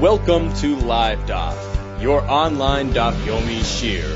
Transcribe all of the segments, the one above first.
Welcome to Live Daf, your online Daf Yomi Shir.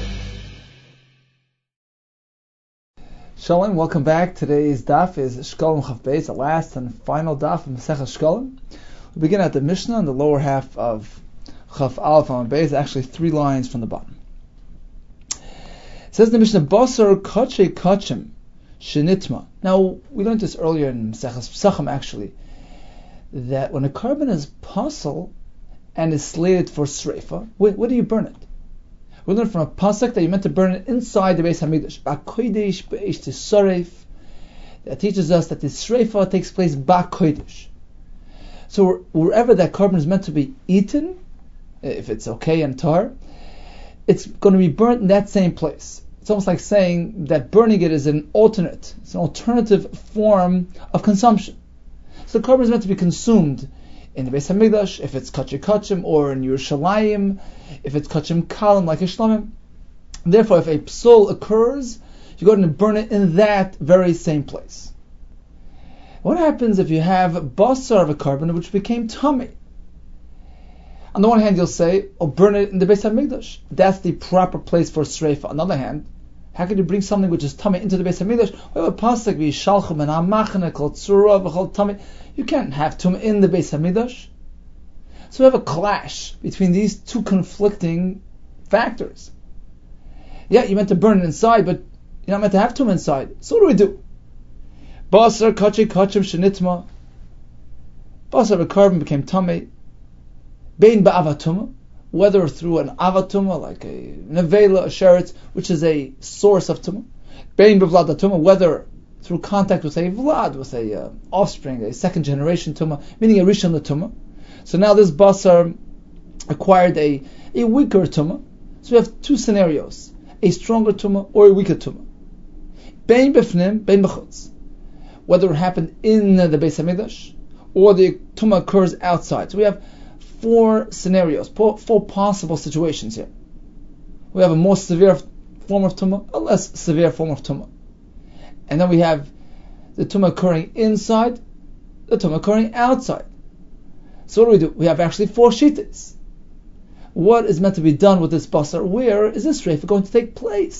Shalom, welcome back. Today's daf is Shkolem Chaf Beis, the last and final daf of Maseches Shkolem. We begin at the Mishnah in the lower half of Chaf Aleph on Beis, actually 3 lines from the bottom. It says in the Mishnah, Basar Kache Kachem Shenitma. Now, we learned this earlier in Maseches Pesachim actually, that when a carbon is pasul and is slated for sreifa, where do you burn it? We learned from a pasuk that you're meant to burn it inside the Beis Hamikdash. Ba'kodesh be'esh tisaref. That teaches us that the sreifa takes place ba'kodesh. So wherever that carbon is meant to be eaten, if it's okay and tar, it's going to be burnt in that same place. It's almost like saying that burning it is an alternative form of consumption. So the carbon is meant to be consumed in the Beis Hamikdash, if it's Kachem Kachem, or in Yerushalayim, if it's Kachem Kalim, like Ishlamim. Therefore, if a psul occurs, you go ahead and burn it in that very same place. What happens if you have basar of a carbon which became tummy? On the one hand, you'll say, burn it in the Beis Hamikdash. That's the proper place for sreifa. On the other hand, how can you bring something which is tummy into the Beis Hamikdash? You can't have tumah in the Beis Hamikdash. So we have a clash between these two conflicting factors. Yeah, you meant to burn it inside, but you're not meant to have tumah inside. So what do? Basar kache kachem shenitma. Basar of a carbon became tummy. Bein ba'avatuma, whether through an avatuma, like a nevela, a sheretz, which is a source of tumah. Bein b'vladatuma, whether through contact with a vlad, with a offspring, a second generation tumah, meaning a rishon tumah. So now this basar acquired a weaker tumah. So we have 2 scenarios: a stronger tumah or a weaker tumah. Bein b'fnim, bein b'chutz. Whether it happened in the Beis Hamikdash or the tumah occurs outside. So we have 4 scenarios, 4 possible situations here. We have a more severe form of tumah, a less severe form of tumah. And then we have the tumah occurring inside, the tumah occurring outside. So what do? We have actually 4 shittas. What is meant to be done with this basar? Where is this sreifa going to take place?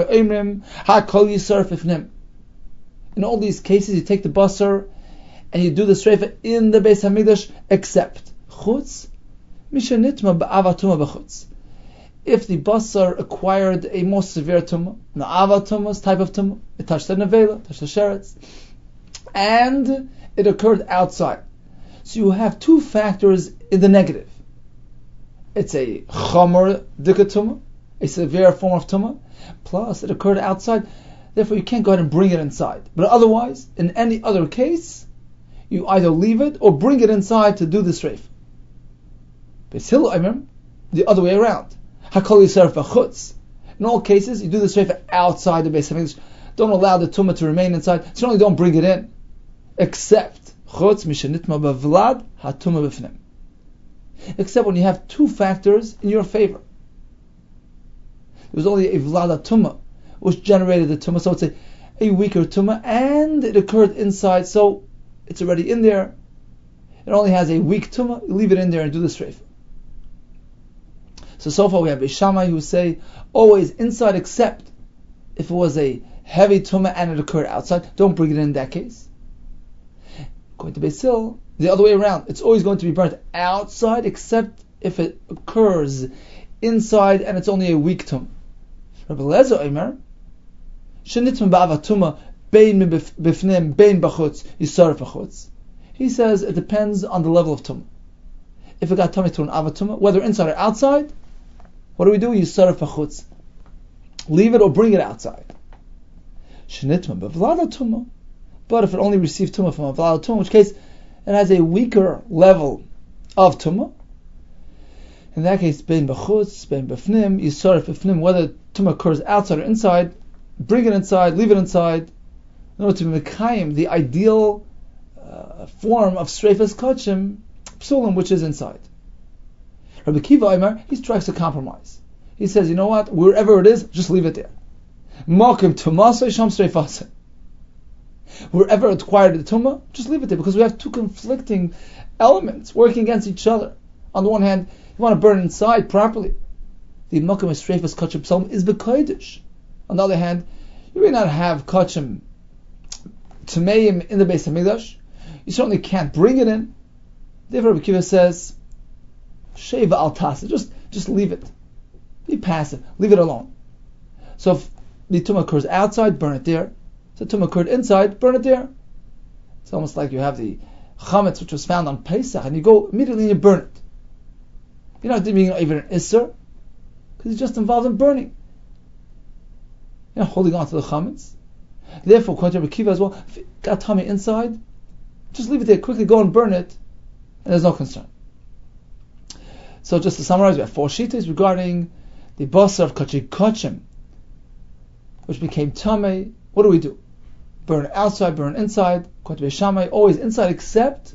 In all these cases, you take the basar and you do the sreifa in the Beis Hamikdash, except chutz mishanitma ba'avatuma b'chutz. If the basar acquired a more severe tumah, the avatumah's type of tumah, it touched the nevela, touched the sheretz, and it occurred outside. So you have 2 factors in the negative. It's a chomer dika tumah, a severe form of tumah, plus it occurred outside. Therefore, you can't go ahead and bring it inside. But otherwise, in any other case, you either leave it or bring it inside to do the sreif. The other way around. In all cases, you do the sreifa outside the Beis Hamikdash. Don't allow the tumah to remain inside. Certainly don't bring it in. Except chutz mishanitma b'vlad hatumah b'fnim. Except when you have 2 factors in your favor. There was only a vlad tumah which generated the tumah, so it's a weaker tumah, and it occurred inside, so it's already in there. It only has a weak tumah. You leave it in there and do the sreifa. So far we have a Shammai who say always inside, except if it was a heavy tumah and it occurred outside. Don't bring it in that case. Going to Beis Hillel, the other way around. It's always going to be burnt outside, except if it occurs inside and it's only a weak tumah. Rabbi Lezer Omer, shenitma ba'avatuma bein b'fnim bein b'chutz yisaref b'chutz. He says it depends on the level of tumah. If it got tummy to an avatuma, whether inside or outside, what do? Yisaref b'chutz. Leave it or bring it outside. Shenitma b'vlada tumah. But if it only received tumah from a vlada tumah, in which case it has a weaker level of tumah, in that case, bein b'chutz, bein b'fnim, yisaref b'fnim, whether tumah occurs outside or inside, bring it inside, leave it inside, in order to be mekayim, the ideal form of streifas kachim, psulim, which is inside. Rabbi Kiva Omer, he strikes a compromise. He says, you know what, wherever it is, just leave it there. Makim tumasa sham streifasa. Wherever it acquired the tumah, just leave it there, because we have 2 conflicting elements working against each other. On the one hand, you want to burn inside properly. The Makom Esreifas Kachim Psalm is the Kodesh. On the other hand, you may not have Kachim Tameim in the Beis HaMikdash. You certainly can't bring it in. Therefore, Rabbi Akiva says, Sheva al Tasa, just leave it. Be passive. Leave it alone. So if the tumah occurs outside, burn it there. If the tumah occurred inside, burn it there. It's almost like you have the chametz which was found on Pesach, and you go immediately and you burn it. You're not doing even an isser, because you're just involved in burning. You're not holding on to the chametz. Therefore, according to Rabbi Akiva as well, if it got tummy inside, just leave it there, quickly go and burn it, and there's no concern. So just to summarize, we have 4 shitas regarding the basar of kachim, which became tamei. What do? Burn outside, burn inside. According to Beis Shammai, always inside, except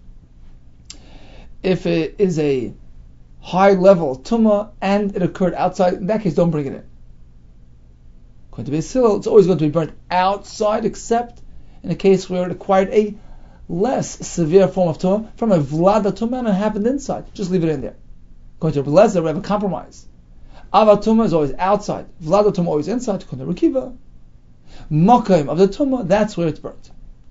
if it is a high level tumah and it occurred outside. In that case, don't bring it in. According to Beis Hillel, it's always going to be burnt outside, except in a case where it acquired a less severe form of tumah from a vlada tumah and it happened inside. Just leave it in there. According to Rabbi Lezer, we have a compromise. Ava tumah is always outside. Vlada tumah always inside. According to Rabbi Akiva, Makom of the tumah, that's where it's burnt.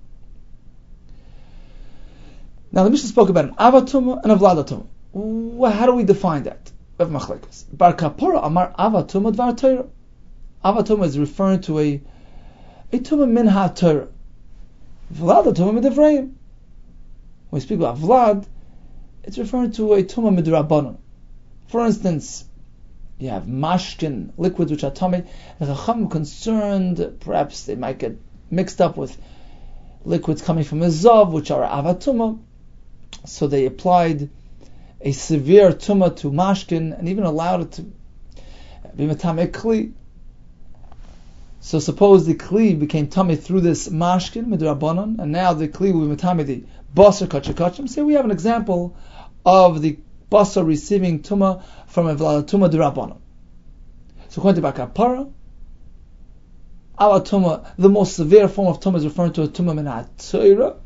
Now the Mishnah spoke about an ava tumah and a vlada tumah. Well, how do we define that? We have machlekes. Bar Kapora amar ava tumah dvar Torah. Ava tumah is referring to a tumah min ha-Torah. Vlada tumah midivrayim. When we speak about vlad, it's referring to a tumah midrabanan. For instance, you have mashkin, liquids which are tummy. The Chacham concerned, perhaps they might get mixed up with liquids coming from a zav, which are avatuma. So they applied a severe tumah to mashkin and even allowed it to be metame kli. So suppose the kli became tummy through this mashkin midrabanan, and now the kli will be metame the basar kachim. Say we have an example of the basar receiving tumah from a vlada tumah d'Rabbanan. So according to Bar Kapara, our tumah, the most severe form of tumah is referring to a tumah min ha-Torah,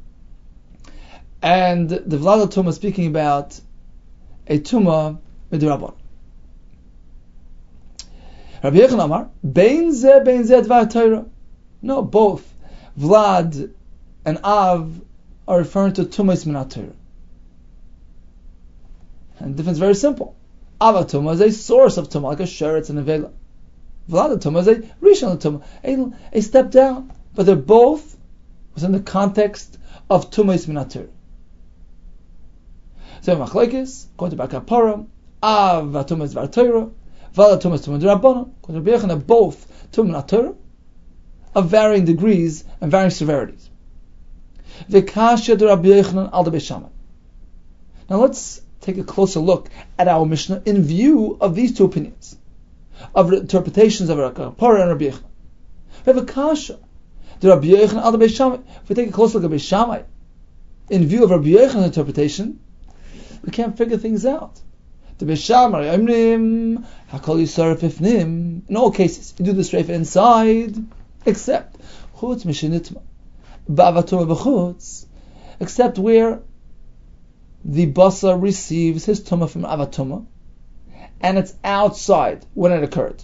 and the vlada tumah is speaking about a tumah d'Rabbanan. Rabbi Yechon Amar, bein zeh dvar Torah. No, both vlad and av are referring to tumah min ha-Torah. And the difference is very simple. Ava tumah is a source of tumah, like a sheretz and a vela. Vlada tumah is a rishon tumah, a step down. But they're both within the context of tumah min ha-Torah. So machlekes, according to Bar Kapara, Ava tumah is dvar Torah, Vlada tumah is tumah d'Rabbanan. According to Rabbi Yechon, both tumah min ha-Torah of varying degrees and varying severities. V'kashya d'Rabbi Yochanan al Beis Shammai. Now let's take a closer look at our Mishnah in view of these two opinions, of the interpretations of Bar Kapara and Rabbi Yechon. We have a kasha, the Rabbi Yochanan al Beis Shammai. If we take a closer look at Beis Shammai, in view of Rabbi Yochanan's interpretation, we can't figure things out. The Beis Shammai, Omrim, Hakol Yisar Pifnim. In all cases, you do the streifa inside, except Chutz Mishinitma, Ba'avatuma b'chutz, except where the basar receives his tumah from avatuma, and it's outside when it occurred.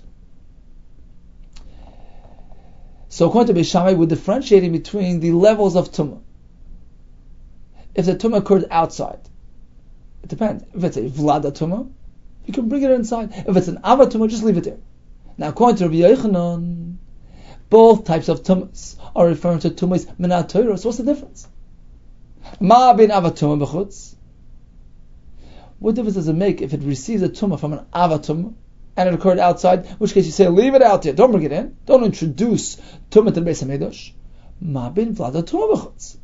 So according to Beis Shammai, we're differentiating between the levels of tumah. If the tumah occurred outside, it depends. If it's a vlada tumah, you can bring it inside. If it's an avatuma, just leave it there. Now according to Rabbi Yochanan, both types of tumahs are referring to tumahs min ha-Torah. So what's the difference? Ma bin avatuma b'chutz. What difference does it make if it receives a tumah from an avatum and it occurred outside? In which case you say, leave it out there, don't bring it in, don't introduce tumah to the Beis HaMikdash. Ma bin vlada tumah b'chutz.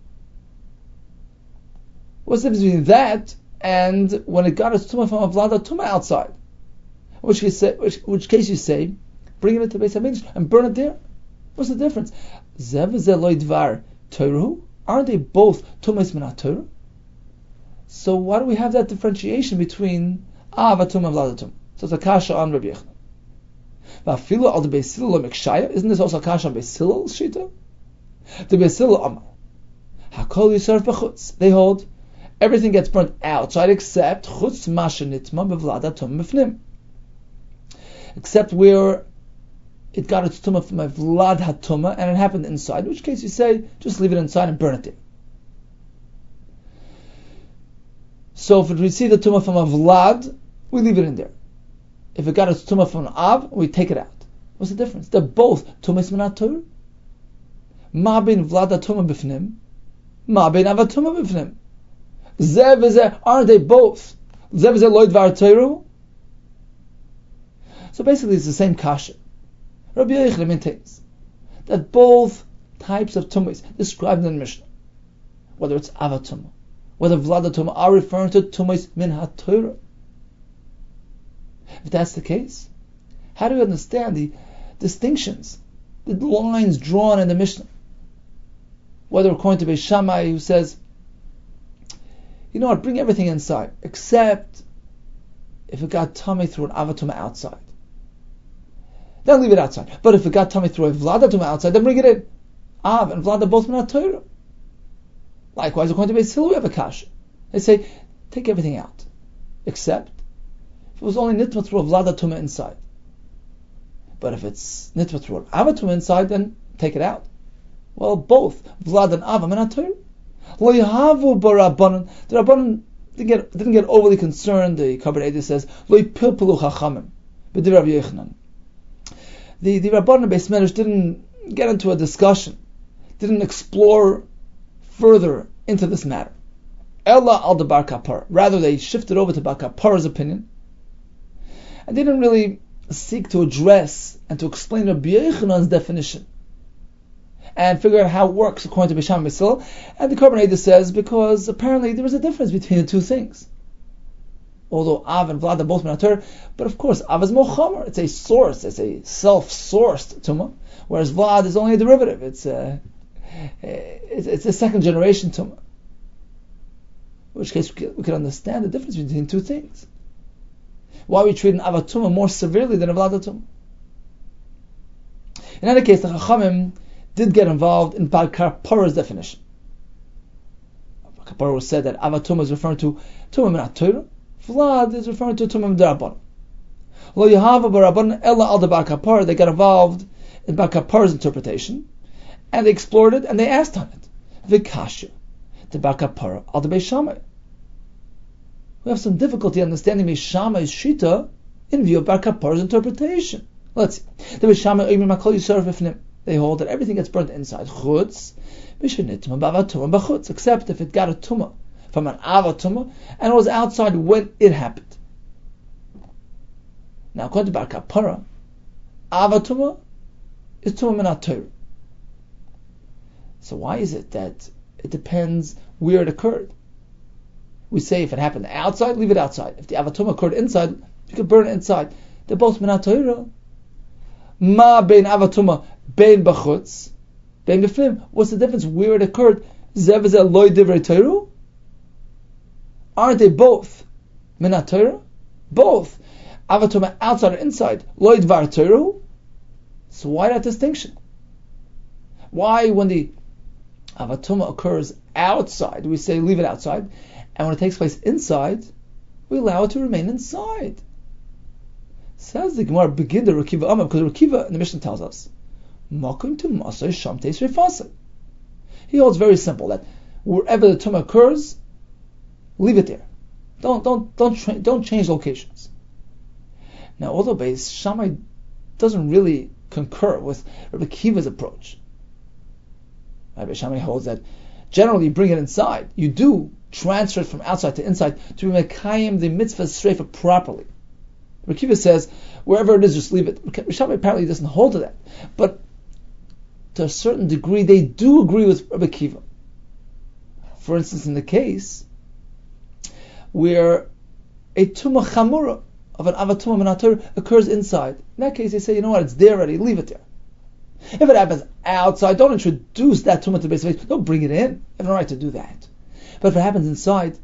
What's the difference between that and when it got its tumah from a vlada tumah outside? In which case you say, bring it to the Beis HaMikdash and burn it there. What's the difference? Zev v'zeh lo dvar Torah. Aren't they both tumahs min ha-Torah? So why do we have that differentiation between avatum and vladatum? So it's a kasha on Rabbi Yechon. Va'afilu al de Beis Hillel lo mikshaya. Isn't this also a kasha on Beis Hillel's shita? The Beis Hillel amar hakol yisarf b'chutz. They hold everything gets burnt outside except chutz mashenitma bevlada tumah b'fnim. Except where it got its tumah from a vlad hatumah and it happened inside, in which case you say, just leave it inside and burn it there. So if it received the tumah from a vlad, we leave it in there. If it got its tumah from an av, we take it out. What's the difference? They're both tumas minat Torah. Ma bein vlad hatumah b'fnim, ma bein av hatumah b'fnim. Zeh v'zeh, aren't they both? Zeh v'zeh lo dvar Torah. So basically it's the same kasha. Rabbi Yochanan maintains that both types of tumas described in the Mishnah, whether it's avatumah, whether vladatumah, are referring to tumas min ha-Torah. If that's the case, how do you understand the distinctions, the lines drawn in the Mishnah? Whether according to Beis Shammai, who says, you know what, bring everything inside, except if it got tummy through an avatumah outside. Then leave it outside. But if it got tummy through a vladatumah outside, then bring it in. Av and vlada both minat Torah. Likewise, according to Beis Hillel, we have a kasha. They say, take everything out, except if it was only nitma through a vladatumah inside. But if it's nitma through an avatumah inside, then take it out. Well, both vlad and av are minat Torah. Lo yahavu barabanan. The Rabbanan didn't get overly concerned. The Kabbalah Edom says, Lo yipilpilu chachamim. B'divrei Rabbi Yochanan. The Rabbanan Beis Medrash didn't get into a discussion, didn't explore further into this matter. Ella al de bar kapara. Rather, they shifted over to bar kapara's opinion, and they didn't really seek to address and to explain Rabbi Yochanan's definition and figure out how it works according to Beis Shammai Beis Hillel. And the Kabbalah Edom says because apparently there was a difference between the two things. Although Av and Vlad are both minat Torah, but of course Av is more chomer. It's a source, it's a self-sourced tumah, whereas Vlad is only a derivative. It's a second generation tumah. In which case we can understand the difference between two things. Why we treat an Av tumah more severely than a Vlad tumah. In any case, the Chachamim did get involved in Bar Kapara's definition. Bar Kapara said that Av tumah is referring to tumah minat Torah. Vlad is referring to tumah d'Rabbanan. Lo yahava b'Rabbanan ella al de bar kapara. They got involved in bar kapara's interpretation, and they explored it, and they asked on it. V'kasha de bar kapara al de Beis Shammai. We have some difficulty understanding Beis Shammai's shita in view of bar kapara's interpretation. Let's see. The Beis Shammai oimim hakol yisaref b'fnim. They hold that everything gets burnt inside. Chutz b'shenitma b'avatumah b'chutz, except if it got a tumah from an avatumah, and it was outside when it happened. Now, according to Bar Kapara, avatumah is tumah minat Torah. So why is it that it depends where it occurred? We say if it happened outside, leave it outside. If the avatumah occurred inside, you can burn it inside. They're both minat Torah. Ma bein avatumah bein b'chutz bein b'fnim. What's the difference where it occurred? Zev v'zeh lo divrei Torah. Aren't they both minat Torah? Both avatumah outside or inside, lo dvar Torah. So why that distinction? Why, when the avatumah occurs outside, we say leave it outside, and when it takes place inside, we allow it to remain inside? Says the Gemara, begin the Rekiva Amar, because Rekiva in the Mishnah tells us, Makom to Masay Shamteis Refasai. He holds very simple that wherever the tumah occurs, leave it there. Don't change locations. Now, although Beis Shammai doesn't really concur with Rabbi Akiva's approach, Beis Shammai holds that generally you bring it inside. You do transfer it from outside to inside to be mekayim the mitzvah streifa properly. Rabbi Akiva says wherever it is, just leave it. Beis Shammai apparently doesn't hold to that, but to a certain degree, they do agree with Rabbi Akiva. For instance, in the case where a tumah chamura of an avatumah minat Torah occurs inside, in that case they say, you know what, it's there already, leave it there. If it happens outside, don't introduce that tumah to the base of it, don't bring it in. You have no right to do that. But if it happens inside,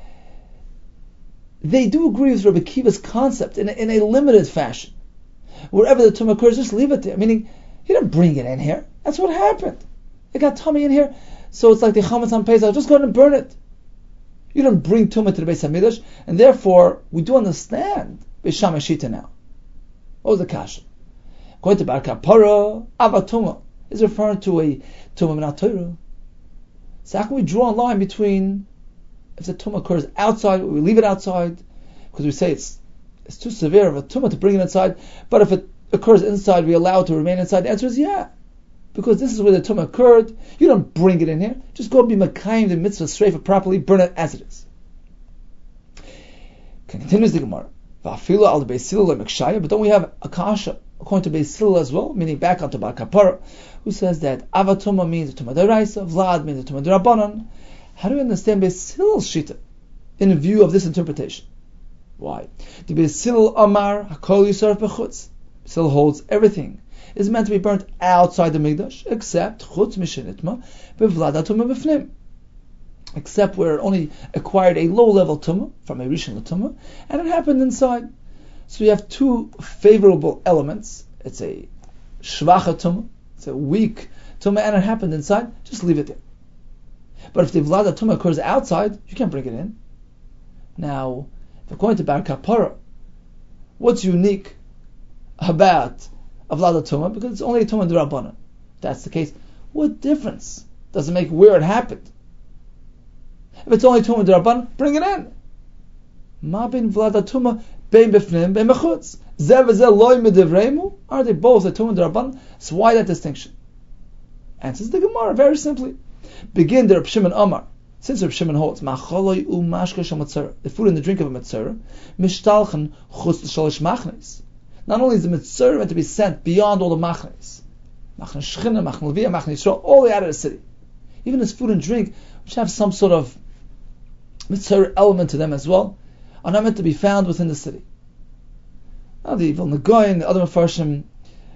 they do agree with Rabbi Akiva's concept in a limited fashion. Wherever the tumah occurs, just leave it there. Meaning, you didn't bring it in here. That's what happened. It got tummy in here, so it's like the chametz on Pesach. Just go ahead and burn it. You don't bring tumah to the Beis Hamikdash, and therefore we do understand Beis Shammai Shita now. What was the kasha? According to Bar Kapara, Ava Tumah is referring to a Tumah Minat Torah. So how can we draw a line between if the Tumah occurs outside, we leave it outside, because we say it's too severe of a Tumah to bring it inside, but if it occurs inside, we allow it to remain inside? The answer is yeah. Because this is where the Tumah occurred, you don't bring it in here, just go and be Makayim the mitzvah Sreifa properly, burn it as it is. Continues the Gemara. But don't we have a kasha according to Beis Hillel as well, meaning back onto Bar Kapara, who says that Avatuma means Tumah D'Oraisa, Vlad means Tumah D'Rabbanan. How do we understand Beis Hillel's shita in view of this interpretation? Why? The Beis Hillel Amar Hakol Yisaref B'chutz. Beis Hillel holds everything is meant to be burnt outside the Mikdash, except Chutz Mishenitma B'Vlad Tumah B'Fnim. Except where it only acquired a low-level tumah from a rishon tumah, and it happened inside. So you have two favorable elements. It's a shvacha tumah, it's a weak tumah, and it happened inside. Just leave it there. But if the vlada tumah occurs outside, you can't bring it in. Now, if according to Bar Kapara, what's unique about a vlada tumah? Because it's only a tumah d'Rabbanan. If that's the case, what difference does it make where it happened? If it's only tumah d'Rabbanan, bring it in. Ma bin vlada tumah bein b'fnim bein b'chutz. Zeh v'zeh loy medevremu. Are they both a tumah d'Rabbanan? So why that distinction? Answers the Gemara very simply. Begin the Reb Shimon Amar. Since Reb Shimon holds ma'choloi u'mashka shel mitzvah, the food and the drink of a mitzvah, mishtalchen chutz l'shalish machnes. Not only is the mitzvah meant to be sent beyond all the machnes, machne shchina, machne leviyah, machne yisrael, all the way out of the city. Even as food and drink, which have some sort of mitzvah element to them as well, are not meant to be found within the city. Now the Vilna Gaon and the other Mefarshim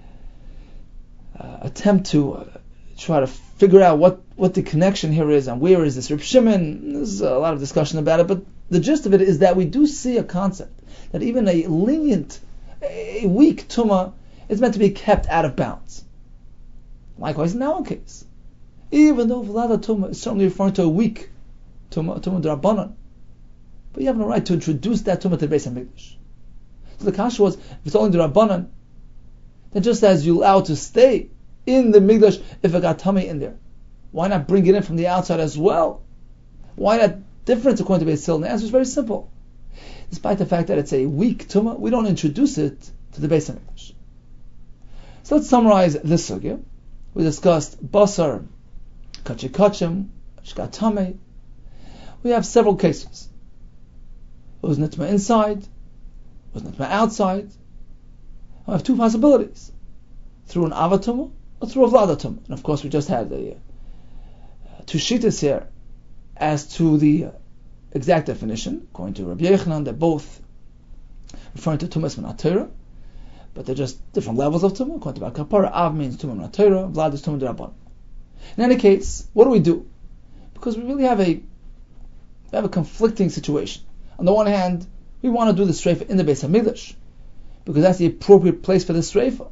attempt to try to figure out what the connection here is and where is this Reb Shimon. There's a lot of discussion about it, but the gist of it is that we do see a concept that even a lenient, a weak tumah is meant to be kept out of bounds. Likewise in our case, even though Vlada tumah is certainly referring to a weak tumah d'Rabbanan, but you have no right to introduce that tumah to the Beis Hamikdash. So the kasha was, if it's only d'Rabbanan, then just as you allow it to stay in the Mikdash if it got tummy in there, why not bring it in from the outside as well? Why that difference according to Beis Hillel? The answer is very simple. Despite the fact that it's a weak tumah, we don't introduce it to the Beis Hamikdash. So let's summarize this sugya. We discussed basar, kachikachim, shkatame. We have several cases. Was nitma inside? Was nitma outside? We have two possibilities: through an avatumah or through a vladatumah. And of course, we just had two shittas here as to the exact definition. According to Rabbi Yochanan, they're both referring to tumas minat Torah, but they're just different levels of tumah. According to Bar Kapara, av means tumah minat Torah, vlad is tumah d'Rabbanan. In any case, what do we do? Because we really have a conflicting situation. On the one hand, we want to do the streifa in the Beis Hamikdash, because that's the appropriate place for the streifa.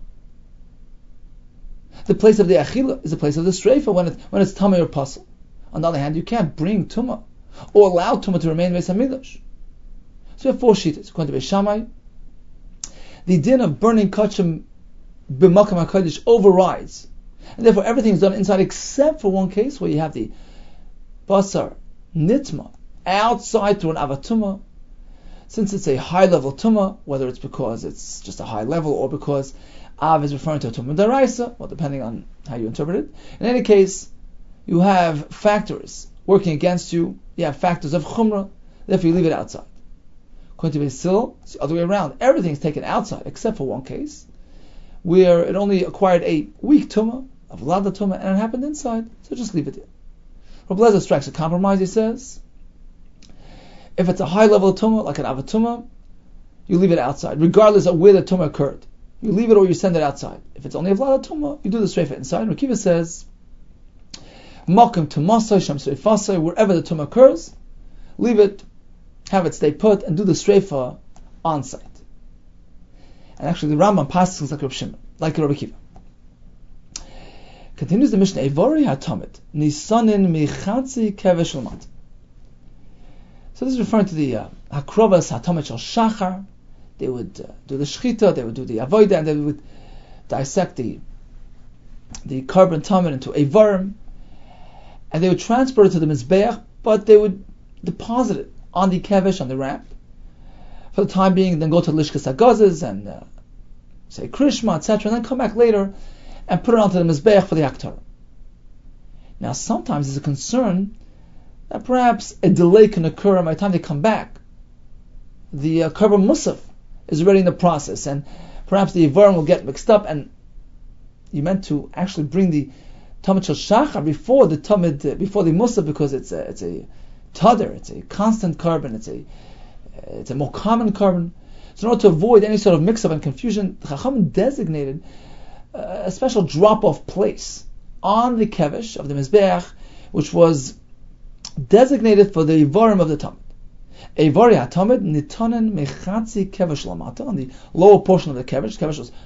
The place of the achila is the place of the streifa when it's tamei or pasul. On the other hand, you can't bring tumah or allow tumah to remain in Beis Hamikdash. So we have four shittas. According to Beis Shammai, the din of burning kachim b'makam hakodesh overrides, and therefore everything is done inside except for one case where you have the basar nitma outside through an avatumah. Since it's a high level tumah, whether it's because it's just a high level or because av is referring to a tumah d'oraisa, well, depending on how you interpret it. In any case, you have factors working against you. You have factors of chumrah, therefore you leave it outside. According to Beis Hillel, it's the other way around. Everything is taken outside except for one case, where it only acquired a weak tumah, a vlada tumah, and it happened inside, so just leave it there. Rabbi Lezer strikes a compromise. He says, if it's a high level of tumah, like an avatumah, you leave it outside, regardless of where the tumah occurred. You leave it or you send it outside. If it's only a vlada tumah, you do the streifa inside. And Rekiva says, Makom tumasai shem streifasai, wherever the tumah occurs, leave it, have it stay put, and do the streifa on site. And actually, the Rambam passes like Reb Shimon, like Rabbi Kiva. Continues the Mishnah, Evari hatamid nisanin michatzi kevesh l'mat. So this is referring to the Hakrovas Hatomet Shel Shachar. They would do the Shechita, they would do the Avodah, and they would dissect the carbon tamid into Eivarim, and they would transport it to the Mizbeach, but they would deposit it on the Kevish, on the ramp, for the time being, then go to Lishkas HaGazes and say Krishma, etc., and then come back later and put it onto the Mizbeach for the Haktarah. Now sometimes there's a concern that perhaps a delay can occur, and by the time they come back, the Karban Musaf is already in the process, and perhaps the Yivarim will get mixed up, and you meant to actually bring the Tamid Shel Shachar before the Musaf, because it's a Tadr, it's a constant carbon, it's a more common carbon. So in order to avoid any sort of mix-up and confusion, the Chacham designated a special drop-off place on the Kevish of the Mizbeach, which was designated for the Yivarim of the Tamid. Eivari HaTamid nitanen mechatzi kevish lamata, on the lower portion of the kevish. Kevish was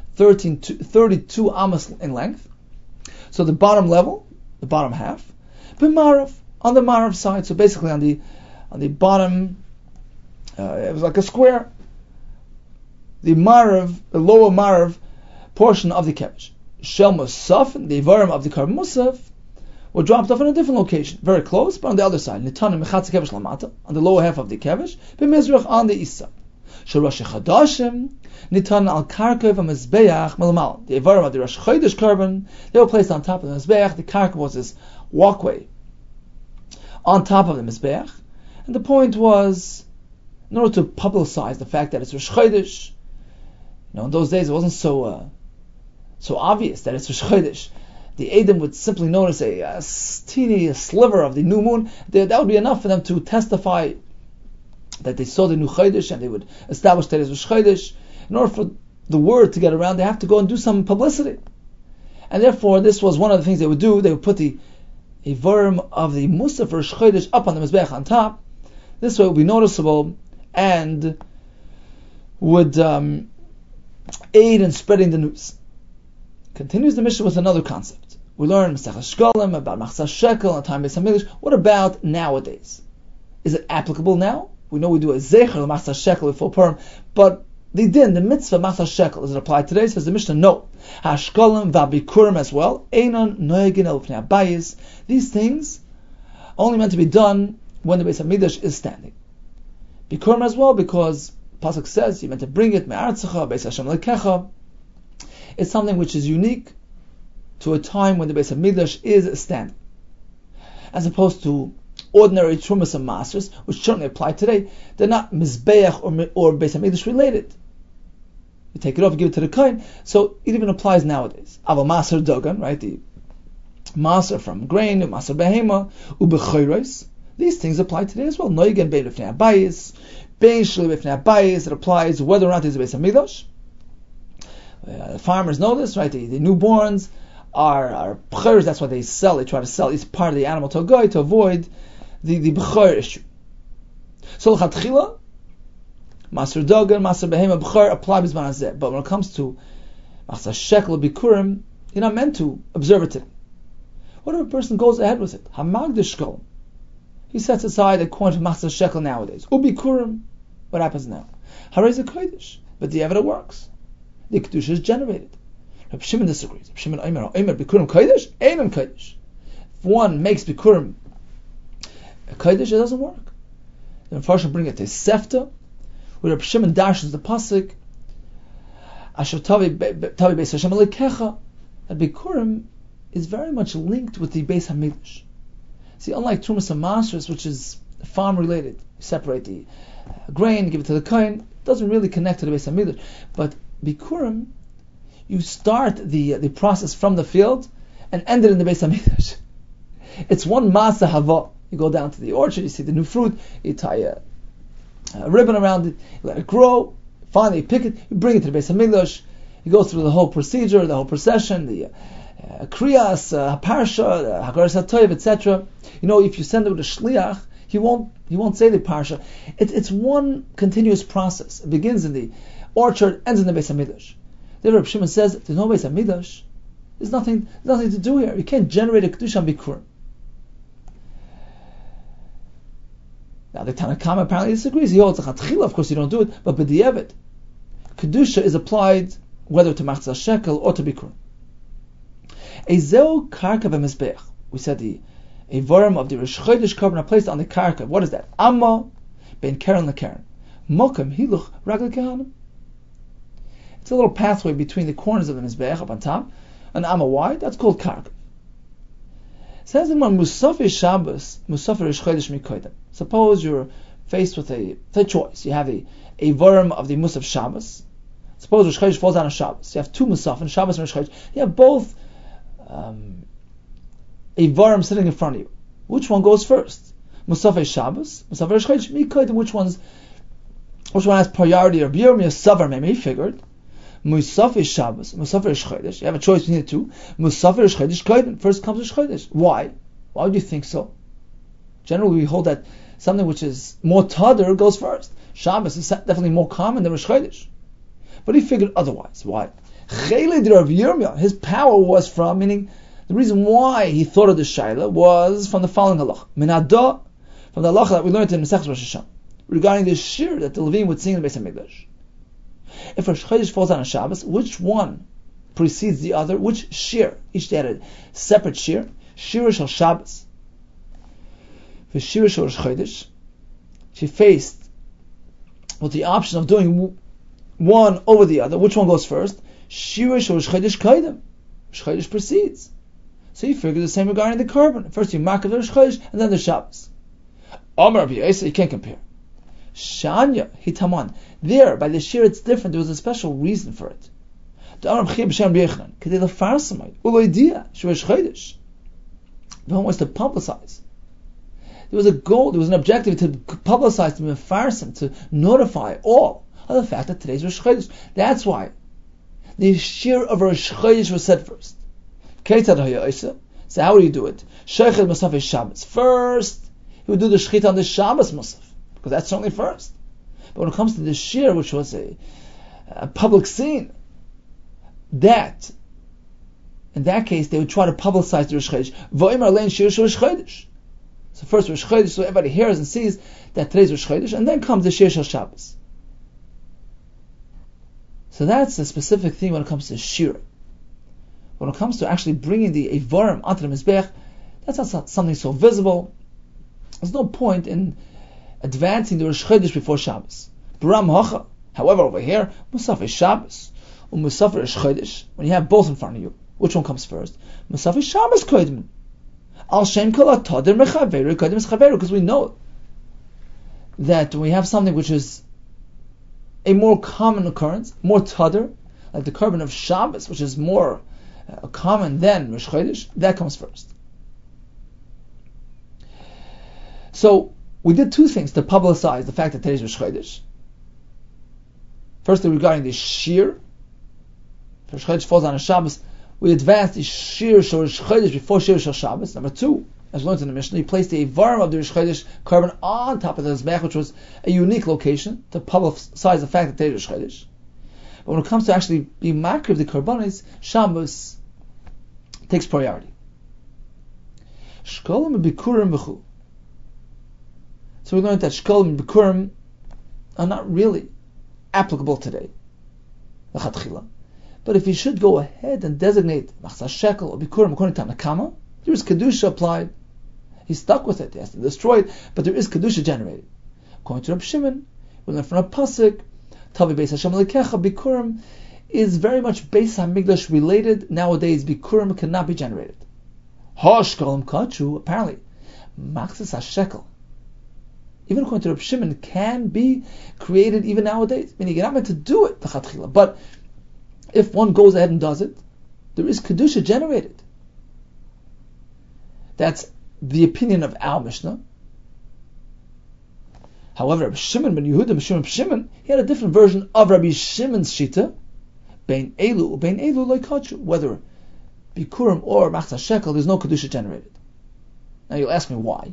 32 amos in length. So the bottom level, the bottom half, b'marav, on the marav side. So basically on the bottom, it was like a square. The lower marav portion of the kevish. Shel musaf, the ivarim of the karban musaf, were dropped off in a different location, very close, but on the other side. Nitanim mechatzi kevish lamata, on the lower half of the kevish, b'mizrach, on the east side. Shel Rosh Chodashim nitan al karka v'mizbeach malamal. The ivarim of the Rosh Chodesh carbon, they were placed on top of the mizbeach. The karka was this walkway on top of the mizbeach, and the point was, in order to publicize the fact that it's Rosh Chodesh, in those days it wasn't so obvious that it's Rosh Chodesh. The Edom would simply notice a teeny sliver of the new moon. That would be enough for them to testify that they saw the new Chodesh, and they would establish that it's Rosh Chodesh. In order for the word to get around, they have to go and do some publicity. And therefore, this was one of the things they would do. They would put the Ivarim of the Musaf Rosh Chodesh up on the Mizbeach on top. This way it would be noticeable and would aid in spreading the news. Continues the Mishnah with another concept. We learn Masechah Shkolim about Machzah Shekel and time Beis HaMikdash. What about nowadays? Is it applicable now? We know we do a Zecher Machzah Shekel before Purim, but the mitzvah Machzah Shekel, does it apply today? Says the Mishnah, no. Hashkolim v'abikurim as well. Einon noegin el pnei habayis. These things only meant to be done when the Beis HaMikdash is standing. Bikurim as well, because Pasuk says you meant to bring it me'artzecha Beis Hashem lekecha. It's something which is unique to a time when the Beis HaMikdash is standing, as opposed to ordinary Trumas and Masters, which certainly apply today. They're not Mizbeach or Beis HaMikdash related. You take it off, you give it to the Kohen, so it even applies nowadays. Aval Maser Dogan, right, the Maser from grain, Maser Behema, Ubechayros, these things apply today as well. Noigen Bein B'fnei Habayis, Bein Shli B'fnei Habayis, it applies whether or not it's a Beis HaMikdash. The farmers know this, right? The newborns are b'chayros, that's what they sell. They try to sell each part of the animal to a guy to avoid the b'chayr issue. So l'chatchila, Maser Dogan, Maser Behema, b'chayr apply b'zman hazeh. But when it comes to Machzah Shekel bikurim, you're not meant to observe it today. What if a person goes ahead with it? Hamagdish Shkolim. He sets aside a coin for Machzah Shekel nowadays. Ubikurim, what happens now? Harei Kodesh, but the evidence works. The Kedusha is generated. Reb Shimon disagrees. Reb Shimon Omer Bikurim Kodesh, Einam Kodesh. If one makes Bikurim a Kodesh, it doesn't work. The Mepharshim bring it to Sefta, where Reb Shimon dashes the pasuk, Asher Tavi Beis Hashem Lekecha. That Bikurim is very much linked with the Beis HaMikdash. See, unlike Trumas and Masters, which is farm related, you separate the grain, give it to the Kohen, it doesn't really connect to the Beis HaMikdash. But Bikurim, you start the process from the field and end it in the Beis HaMikdash. It's one Masa Hava. You go down to the orchard, you see the new fruit, you tie a ribbon around it, you let it grow, finally you pick it, you bring it to the Beis HaMikdash, you go through the whole procedure, the whole procession, the Kriyas, Parsha, the Hakaras HaToiv, etc. If you send it with a Shliach, he won't say the Parsha. It's one continuous process. It begins in the orchard, ends in the Beis HaMikdash. The Reb Shimon says, there's no Beis HaMikdash. There's nothing to do here. You can't generate a Kedusha Bikurim. Now the Tanna Kama apparently disagrees. He holds Lechatchila, of course you don't do it, but b'di'evet, Kedusha is applied whether to Machzah Shekel or to Bikurim. Ezeu Karka v'Mizbeach. We said a Vorim of the Rosh Chodesh Korban are placed on the Karka. What is that? Amma ben Keren leKeren. Mokem Hiluch Ragel Kehanim. It's a little pathway between the corners of the Mizbeach up on top, and Amma wide. That's called Karka. Says in one Musafir Shabbos, Musafir Rosh Chodesh Mikoydem. Suppose you're faced with a choice. You have a Vorim of the Musaf Shabbos. Suppose Rosh Chodesh falls on a Shabbos. You have two Musafim, Shabbos and Rosh Chodesh. You have both a Vorim sitting in front of you. Which one goes first? Musafir Shabbos, Musafir Rosh Chodesh Mikoydem. Which one has priority or B'yom Yasavar? Maybe figured. Musafir Shabbos, Musafir Rosh Chodesh. You have a choice between the two. Musafir Rosh Chodesh Koydem. First comes Rosh Chodesh. Why? Why would you think so? Generally, we hold that something which is more tadr goes first. Shabbos is definitely more common than Rosh Chodesh. But he figured otherwise. Why? His power was from, meaning the reason why he thought of the Shaila was from the following halach. Minada, from the halach that we learned in Masechus Rosh Hashanah, regarding the shir that the Levim would sing in the Beis HaMikdash. If Rosh Chodesh falls on a Shabbos, which one precedes the other? Which shir? Each day had a separate shir. Shir shel Shabbos. For shir shel Rosh Chodesh, she faced with the option of doing one over the other. Which one goes first? Shir shel Rosh Chodesh Koydem. Rosh Chodesh precedes. So you figure the same regarding the Korban. First you mark the Rosh Chodesh and then the Shabbos. Amar Rabbi Yosef, you can't compare. Shanya hitaman. There, by the shir, it's different. There was a special reason for it. The Amar B'chir b'Shem B'Yechanan Kedei lefarsamai uloidia Rosh Chodesh. The one was to publicize. There was a goal, there was an objective to publicize, to mefarsim, to notify all of the fact that today's Rosh Chodesh. That's why the shir of Rosh Chodesh was said first. So how would you do it? Sheichel Musaf Shabbos. First, he would do the shechita on the Shabbos Musaf, because that's certainly first. But when it comes to the shir, which was a public scene, that in that case they would try to publicize the Rosh Chodesh. V'omer lein shir Rosh Chodesh. So first Rosh Chodesh, so everybody hears and sees that today's Rosh Chodesh, and then comes the shir shel Shabbos. So that's a specific thing when it comes to shir. When it comes to actually bringing the Eivarim onto the Mizbech, that's not something so visible. There's no point in advancing the Rosh Chodesh before Shabbos. B'ram hacha. However, over here, Musaf Shabbos or Musaf Rosh Chodesh, when you have both in front of you, which one comes first? Musaf Shabbos koydem. Al shem kol atadir mechaveru koydem mechaveru, because we know that we have something which is a more common occurrence, more tadir, like the Korban of Shabbos, which is more common than Rosh Chodesh, that comes first. So we did two things to publicize the fact that today's Rosh Chodesh. Firstly, regarding the shir, if Rosh Chodesh falls on a Shabbos, we advanced the shir shel Rosh Chodesh before shir shel Shabbos. Number two, as we learned in the Mishnah, he placed the Eivarim of the Rosh Chodesh Korban on top of the Mizbech, which was a unique location to publicize the fact that today's Rosh Chodesh. But when it comes to actually being makriv the Korbanos, Shabbos takes priority. Shkolim and Bikurim b'chu. So we learned that Shkolim and Bikurim are not really applicable today, l'chatchila. But if you should go ahead and designate Machzah Shekel or Bikurim according to Tanna Kama, there is Kedusha applied. He's stuck with it, he has to destroy it, but there is Kedusha generated. According to Reb Shimon, we learn from a pasuk, Tavi Beis Hashem Lekecha, Bikurim is very much Beis HaMikdash related. Nowadays, Bikurim cannot be generated. Hashkolim Kachu, apparently, Machzah HaShekel, even according to Reb Shimon, can be created even nowadays. Meaning you're not meant to do it, but if one goes ahead and does it, there is Kedusha generated. That's the opinion of our Mishnah. However, Rabbi Shimon ben Yehuda, Shimon, he had a different version of Rabbi Shimon's Shita, Bein Elu Loikachu, whether Bikurim or Machzah Shekel, there's no Kedusha generated. Now you'll ask me why.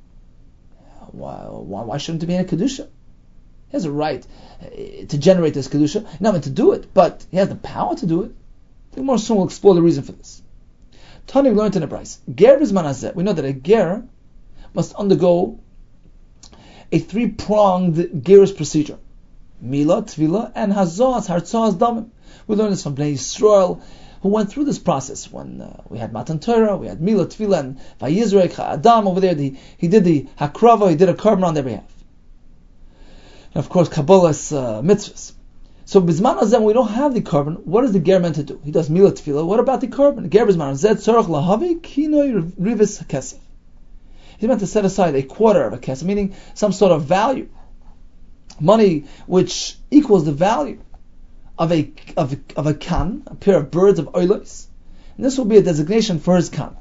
Why shouldn't there be any Kedusha? He has a right to generate this Kedusha, not meant to do it, but he has the power to do it. I think more soon we'll explore the reason for this. Tani learned in a price. Ger bizman hazeh. We know that a ger must undergo a three-pronged Gerish procedure. Mila, Tvila, and Hazaz, Hartzaz, Damim. We learned this from Bnei Yisrael, who went through this process when we had Matan Torah, we had Mila, Tvila, and Vayizrek, Adam over there. He did the Hakrava, he did a carbon on their behalf. And of course, Kabbalah's mitzvahs. So Bizman Hazem, we don't have the carbon. What is the ger meant to do? He does Mila Tefillah. What about the carbon? Ger Bizman Hazem, Tzorach Lahavi, Kinoi Rivis HaKesef. He's meant to set aside a quarter of a kesef, meaning some sort of value. Money which equals the value of a kan, a pair of birds of oilos. And this will be a designation for his kan.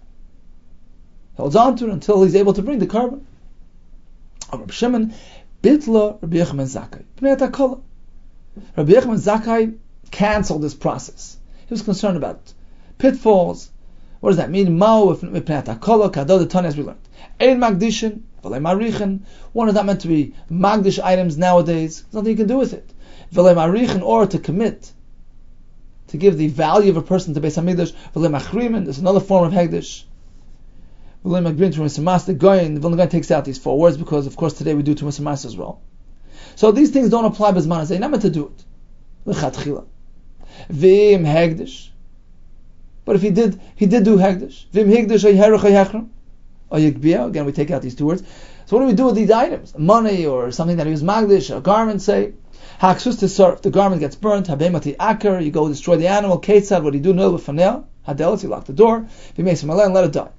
He holds on to it until he's able to bring the carbon. Rabbi Shimon, Bitla Rabbi Yochanan Zakkai. Pnei Takala. Rabbi Yochanan Zakkai canceled this process. He was concerned about pitfalls. What does that mean? Mao Pnei Takala, Kadol the Tanya, as we learned. Ein Magdishin, V'lei Marichin. One is not meant to be Magdish items nowadays. There's nothing you can do with it. V'lei Marichin, or to commit, to give the value of a person to Beis Hamikdash. V'lei Machrimin, there's another form of Hegdish. V'lei Magrin Tumas Mas, the Goyin, the Vilna Gaon takes out these four words because, of course, today we do Tumas Mas as well. So these things don't apply Bezman Hazeh. You're not meant to do it. L'chatchila. V'im Hegdish. But if he did do Hegdish. V'im Hegdish Ayherach Ayhechram. Again, we take out these two words. So what do we do with these items? Money or something that he was Magdish, a garment, say. Haksus Tesor, if the garment gets burnt, Habemati Akar, you go destroy the animal. Ketzad, what do you do? No, Fanel, Hadelis, you lock the door. If you make some malay and let it die.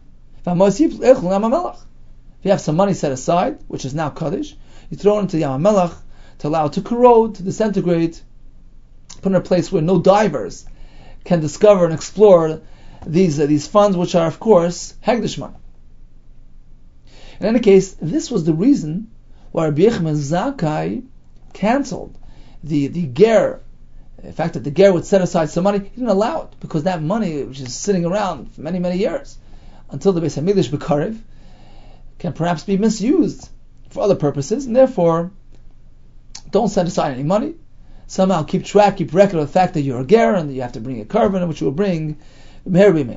If you have some money set aside, which is now Kaddish, you throw it into the Yam HaMelech to allow it to corrode, to disintegrate, put in a place where no divers can discover and explore these funds, which are, of course, Hegdish money. In any case, this was the reason why Rabbi Yochanan Zakkai canceled the ger. The fact that the ger would set aside some money, he didn't allow it, because that money, which is sitting around for many, many years, until the Beis Hamikdash B'Karev, can perhaps be misused for other purposes, and therefore, don't set aside any money. Somehow keep record of the fact that you're a ger, and that you have to bring a carbon, which you will bring Meher B'Min.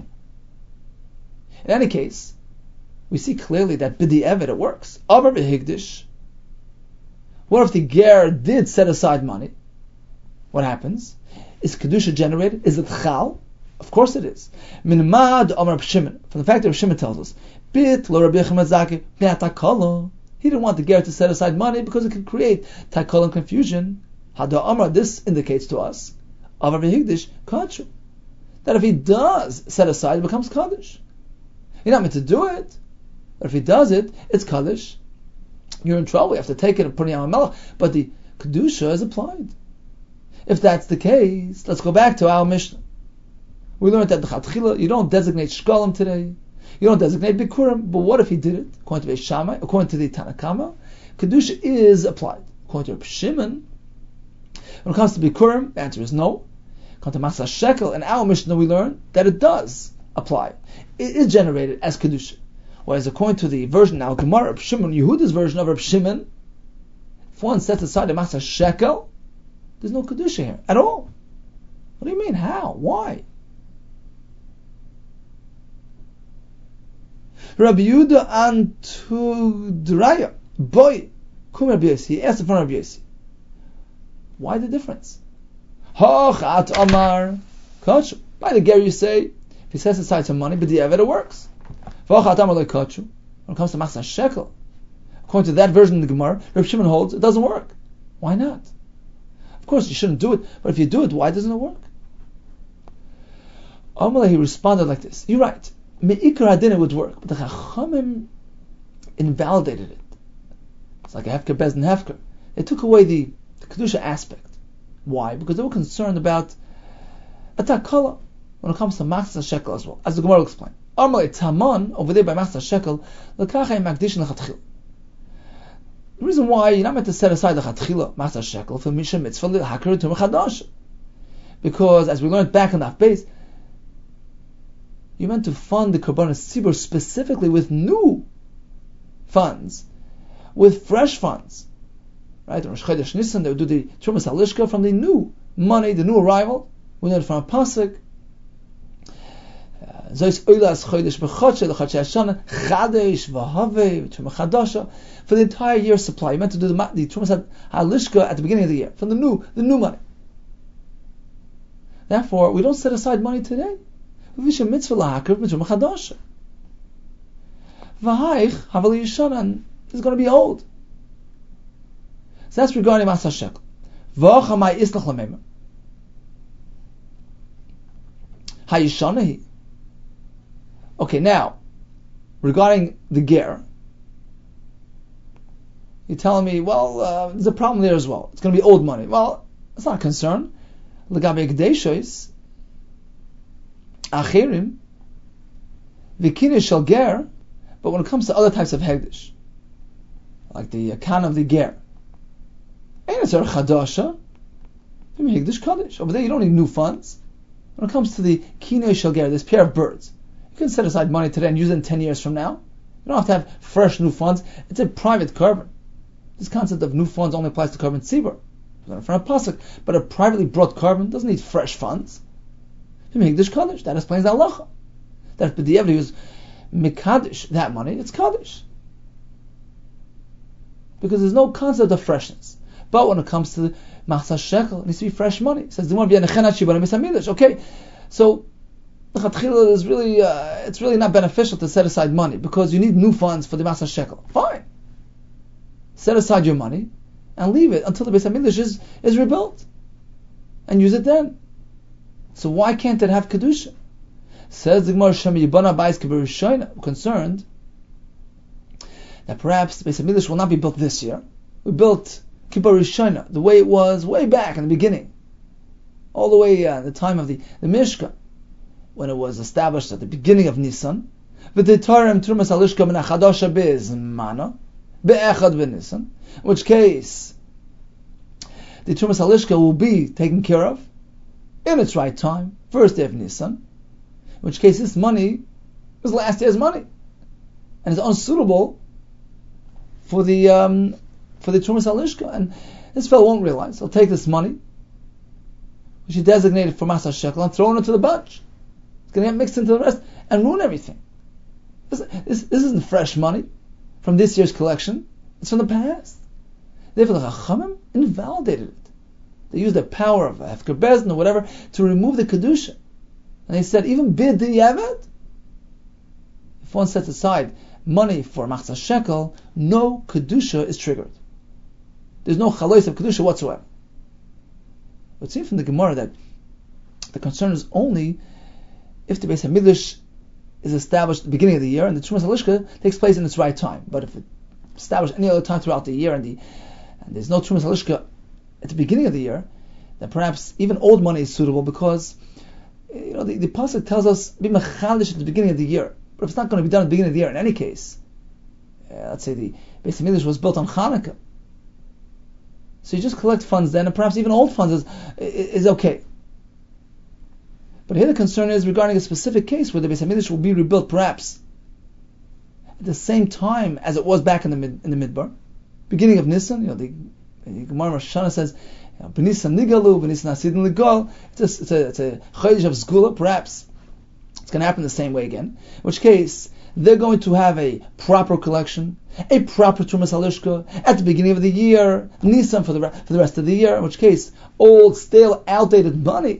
In any case, we see clearly that B'di Evet it works. Avar B'Higdish. What if the ger did set aside money? What happens? Is Kedusha generated? Is it Chal? Of course it is. Min Mad Amar Reb Shimon. From the fact that Reb Shimon tells us, Bit lo Rabbi Yochanan Zakkai Takala. He didn't want the ger to set aside money because it could create takala and confusion. Hada Amar, this indicates to us, Avar B'Higdish Kachu. That if he does set aside, it becomes Kaddish. You're not meant to do it. But if he does it, it's Kaddish. You're in trouble. You have to take it and put it on Melech. But the Kedusha is applied. If that's the case, let's go back to our Mishnah. We learned that the Chatchila, you don't designate Shkolim today. You don't designate Bikurim. But what if he did it? According to Beis Shammai, according to the Tanakama, Kedusha is applied. According to Reb Shimon, when it comes to Bikurim, the answer is no. According to Masa Shekel, in our Mishnah we learn that it does apply. It is generated as Kedusha. Whereas according to the version now, Gemara, Reb Shimon, Yehuda's version of Reb Shimon, if one sets aside a Masa Shekel, there's no Kedusha here at all. What do you mean? How? Why? Rabbi Yehuda Antudraya, boy, Kum Rabbi Yossi, he asked in front of Rabbi Yossi, why the difference? Hachat Amar, Koch, by the ger you say, if he sets aside some money, but the Eved it works. When it comes to Machzah Shekel, according to that version of the Gemara, Reb Shimon holds it doesn't work. Why not? Of course, you shouldn't do it, but if you do it, why doesn't it work? Amalei, he responded like this: you're right. Me'ikar hadin it would work, but the Chachamim invalidated it. It's like a Hefker Bezdin Hefker. They took away the Kedusha aspect. Why? Because they were concerned about a takala when it comes to Machzah Shekel as well, as the Gemara will explain. Amalei Taman, over there by Machzah Shekel, l'kachay magdish l'chatchil. The reason why you're not meant to set aside the Chatchila, Machzah Shekel, for Misha Mitzvah l'hakir to Mechadash. Because, as we learned back on that base, you're meant to fund the Korbanos Tzibur specifically with new funds, with fresh funds. Right? On Rosh Chodesh Nisan, they would do the Trumas Halishka from the new money, the new arrival. We learned from a pasuk, Zois Oilas Chodesh B'Chodesh L'Chodesh Hashana Chadesh V'Havei Truma Chadasha, for the entire year's supply. You meant to do the Trumas HaLishka at the beginning of the year, from the new money. Therefore, we don't set aside money today. This is going to be old. So that's regarding Masa Shekel. Okay, now, regarding the ger, you're telling me, well, there's a problem there as well. It's going to be old money. Well, it's not a concern. L'gabe Gdeishois, Achirim, Vikina shel ger, but when it comes to other types of hegdish, like the kan of the ger, ain't it chadasha? Hegdish kaddish. Over there, you don't need new funds. When it comes to the kino shel ger, this pair of birds, you can set aside money today and use it in 10 years from now. You don't have to have fresh new funds. It's a private carbon. This concept of new funds only applies to carbon tzibur, from a pasuk, but a privately brought carbon doesn't need fresh funds. That explains the halacha. That if B'diavad he was mikadish that money, it's kaddish. Because there's no concept of freshness. But when it comes to the machzah shekel, it needs to be fresh money. It says, okay, so is really, it's really not beneficial to set aside money because you need new funds for the machzah shekel. Fine. Set aside your money and leave it until the Beis HaMikdash is rebuilt. And use it then. So why can't it have Kedusha? Says the Gemara, we're concerned that perhaps the Beis HaMikdash will not be built this year. We built Kippur Rishona the way it was way back in the beginning. All the way at the time of the Mishkan, when it was established at the beginning of Nisan. V'titarem Trumas HaLishka min HaChadasha be'ezmana be'echad b'Nisan, in which case the Trumas HaLishka will be taken care of in its right time, first day of Nisan, in which case this money was last year's money and is unsuitable for the Trumas HaLishka. And this fellow won't realize. He'll take this money, which he designated for Masa Shekel, and throw it into the bunch. It's going to get mixed into the rest and ruin everything. This isn't fresh money from this year's collection. It's from the past. Therefore, the Chachamim invalidated it. They used the power of Hefker Bezdin or whatever to remove the Kedusha. And they said, even bid the Yavet, if one sets aside money for Machzah Shekel, no Kedusha is triggered. There's no Chalois of Kedusha whatsoever. But it seems from the Gemara that the concern is only if the Beis HaMikdash is established at the beginning of the year and the Trumas HaLishka takes place in its right time. But if it's established any other time throughout the year and there's no Trumas HaLishka at the beginning of the year, then perhaps even old money is suitable because the pasuk tells us be mechalish at the beginning of the year. But if it's not going to be done at the beginning of the year in any case, let's say the Beis HaMikdash was built on Hanukkah, so you just collect funds then, and perhaps even old funds is okay. But here the concern is regarding a specific case where the Beis HaMikdash will be rebuilt perhaps at the same time as it was back in the Midbar, beginning of Nisan. The Gemara Rosh Hashanah says, "B'Nisan nigalu, b'Nisan hasidin ligal." It's a chodesh of Zgula. Perhaps it's going to happen the same way again. In which case, they're going to have a proper collection, a proper Trumas HaLishka at the beginning of the year, Nisan for the rest of the year. In which case, old, stale, outdated money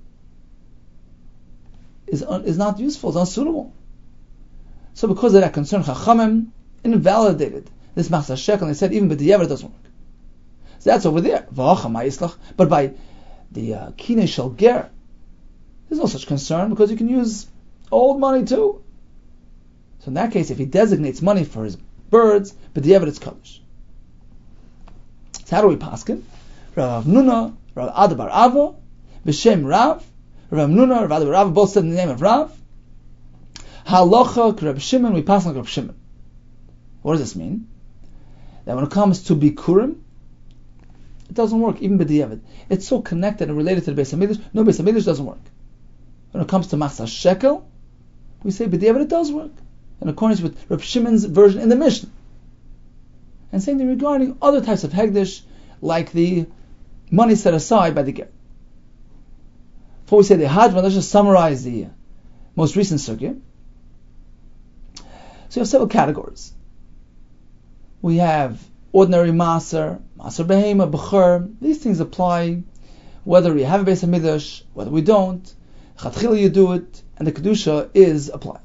is not useful, it's unsuitable. So because of that concern, Chachamim invalidated this Machzah Shekel, and they said even b'diavad it doesn't work. So that's over there. But by the Kinei Shel Ger, there's no such concern because you can use old money too. So in that case, if he designates money for his birds, b'diavad it's kaddish. So how do we paskin? Rav Nuna, Rav Ada bar Ava, b'shem Rav Nuna, Rav Ada bar Ava, both said in the name of Rav. Halacha Reb Shimon, we pass like Reb Shimon. What does this mean? That when it comes to Bikurim, it doesn't work, even b'diavad. It's so connected and related to the Beis HaMikdash. No, Beis HaMikdash doesn't work. When it comes to Machzah Shekel, we say b'diavad it does work, in accordance with Reb Shimon's version in the Mishnah. And same thing regarding other types of hegdish, like the money set aside by the ger. Before we say the Hadran, let's just summarize the most recent sugya. So you have several categories. We have ordinary maser, maser behema, bechor. These things apply whether we have a Beis HaMikdash, whether we don't. Chatchila you do it, and the kedusha is applied.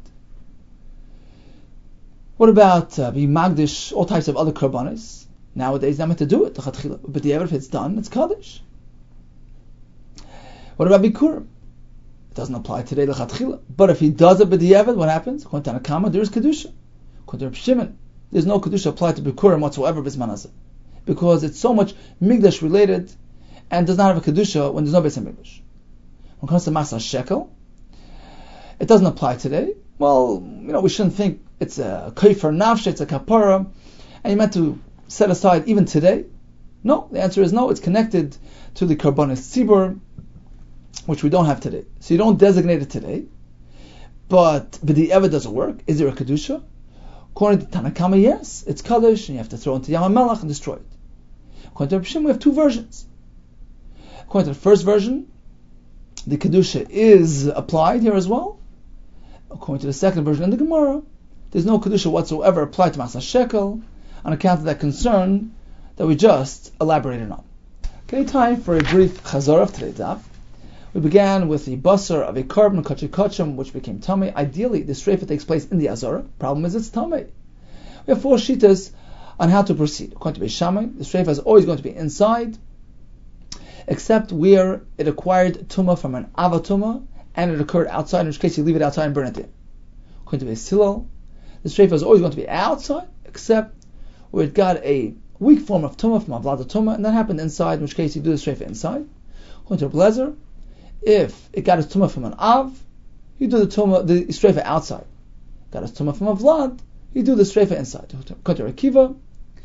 What about being magdish, all types of other karbanos? Nowadays, I'm meant to do it, the chatchila. But the if it's done, it's kaddish. What about bikurim? It doesn't apply today, the chatchila. But if he does it, b'di'evet, what happens? According to Tanakama, there is kedusha. According to Reb Shimon, there's no kedusha applied to bikurim whatsoever, bisman hazeh, because it's so much migdash related, and does not have a kedusha when there's no Beis HaMikdash. When it comes to Masas Shekel, it doesn't apply today. Well, we shouldn't think it's a kaifer nafshe, it's a kapara, and you meant to set aside even today. No, the answer is no. It's connected to the karbanis tzibur, which we don't have today. So you don't designate it today. But b'di'evet doesn't work. Is there a kedusha? According to Tanakama, yes, it's kaddish, and you have to throw it into Yam HaMelech and destroy it. According to Reb Shimon, we have two versions. According to the first version, the kedusha is applied here as well. According to the second version in the Gemara, there's no kedusha whatsoever applied to Masas Shekel on account of that concern that we just elaborated on. Okay, time for a brief chazor of today's daf. We began with the basar of a carbon kachi kachim, which became tamei. Ideally, the streifa takes place in the azara. Problem is, it's tamei. We have 4 shitas on how to proceed. According to Beis Shammai, the streifa is always going to be inside, except where it acquired tumah from an avatuma, and it occurred outside, in which case you leave it outside and burn it there. According to Beis Hillel, the streifa is always going to be outside, except where it got a weak form of tumah from avlad tumah, and that happened inside, in which case you do the streifa inside. According to Blezer, if it got its tumah from an av, you do the streifa outside. Got its tumah from a vlad, you do the streifa inside. According to Akiva,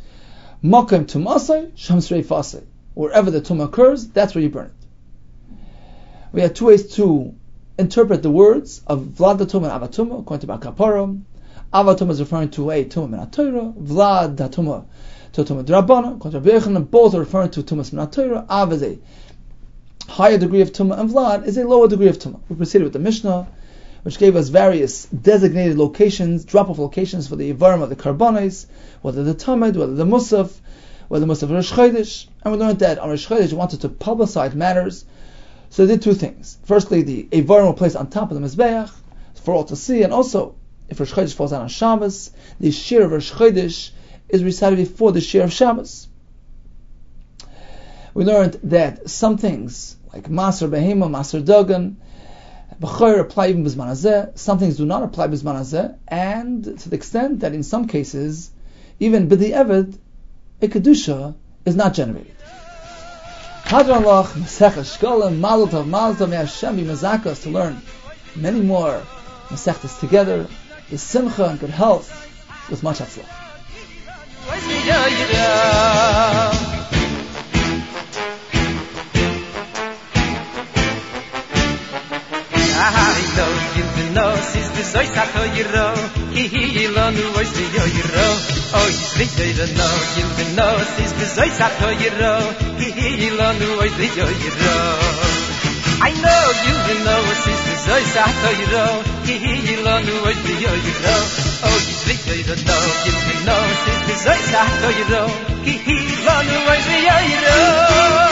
makom tumasai sham streifasai. Wherever the tumah occurs, that's where you burn it. We have 2 ways to interpret the words of vlad tumah and avatuma. According to Bakapara, avatuma is referring to a tumah min haTorah, vlad tumah to tumah d'Rabbana. According to Rabbi Yochanan, both are referring to tumah min haTorah. Av is a higher degree of tumah, and vlad is a lower degree of tumah. We proceeded with the Mishnah, which gave us various designated locations, drop-off locations for the Ivarim of the Karbanos, whether the Tamid, whether the Musaf, whether the Musaf of Rosh Chodesh. And we learned that on Rosh Chodesh wanted to publicize matters, so they did 2 things. Firstly, the Ivarim were placed on top of the Mizbeach for all to see, and also, if Rosh Chodesh falls out on Shabbos, the Shir of Rosh Chodesh is recited before the Shir of Shabbos. We learned that some things, like Maser Behema, Maser Dagan, B'chor apply even B'zman Hazeh. Some things do not apply B'zman Hazeh, and to the extent that in some cases, even B'di'evet, a Kedusha is not generated. Hadran Loch, Masechah Shkolim, Mazel Tov, may Hashem be Mazakas to learn many more Masechtas together, with Simcha and good health, with much Hatzlach. I know you know what is the Zoy's Atoiro. Kihilonu was the Yoyiro. Oh, you know you know what is the Zoy's Atoiro. Kihilonu was the Yoyiro.